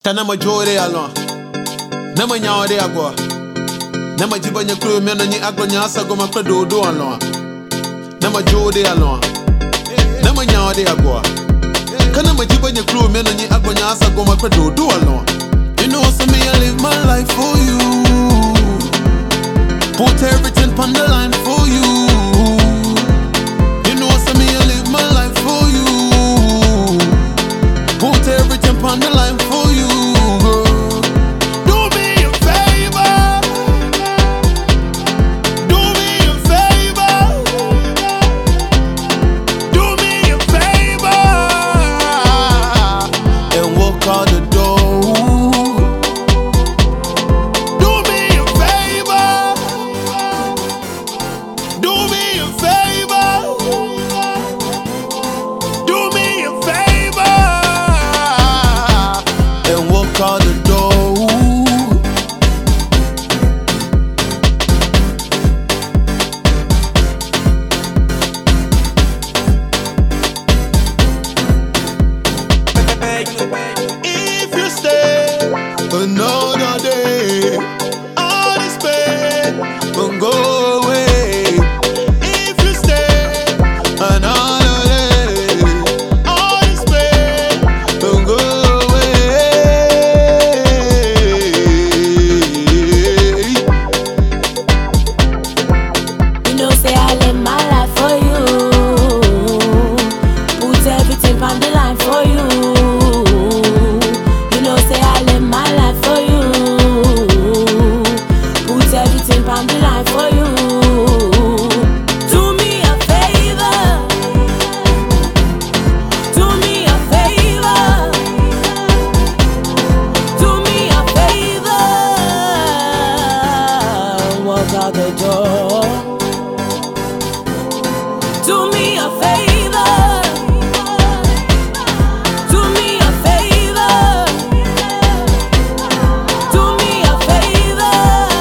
Tana majore alon. Nama nyaade agwa. Nama jibanya crew me na nyi agwa nyasa go makra do alon. Nama jode alon. Nama nyaade agwa. Kana majibanya crew me na nyi agwa nyasa go makra do alon. You know so me I live my life for you. Put everything on the line for you. You know so me I live my life for you. Put everything on the line for you. If you stay another day, all this pain won't go away. If you stay another day, all this pain won't go away. You know, say I live my life for you. Put everything on the line for you. On the line for you. Do me a favor. Do me a favor. Do me a favor. Walk out the door. Do me a favor. Do me a favor. Do me a favor.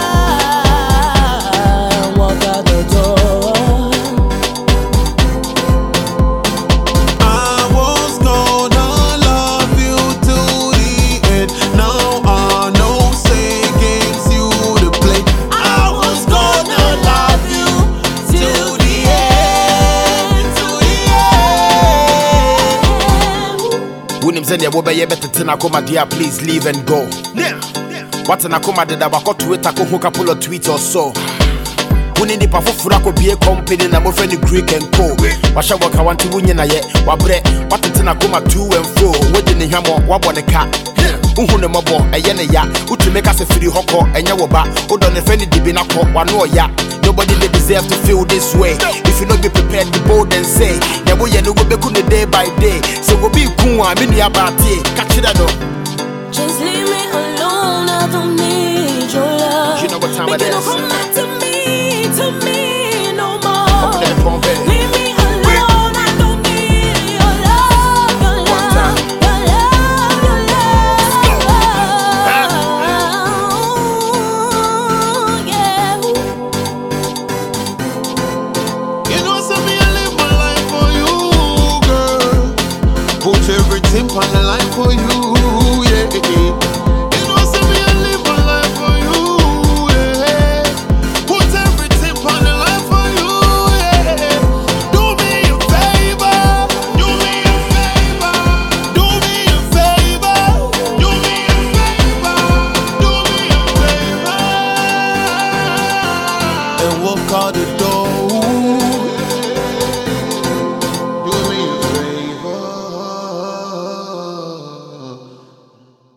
Send your woman better to Koma, dear, please leave and go. What's an Akoma did I got to it? I could hook up a tweet or so. When in the Pafurako be a company, and I'm of any Greek and co. What shall work I want to win yet? What bread? What in Akoma 2 and 4? Waiting in Hammer, what on a cat? Uhune mabo, a yana ya, to make us a free hoko, and yawa, who don't offend the binako, one or ya. Nobody they deserve to feel this way. If you not be prepared, be bold and say, yeah, we know we'll be day by day. So we'll be cool, I'm in the abati. Catch it out. Just leave me alone, I don't need your love. You know what time it is. Come back to me no more. Leave me alone, I don't need your love, your love, your love, your love. Yeah. You know so me I live my life for you, girl. Put everything on the line for you. Walk out the door.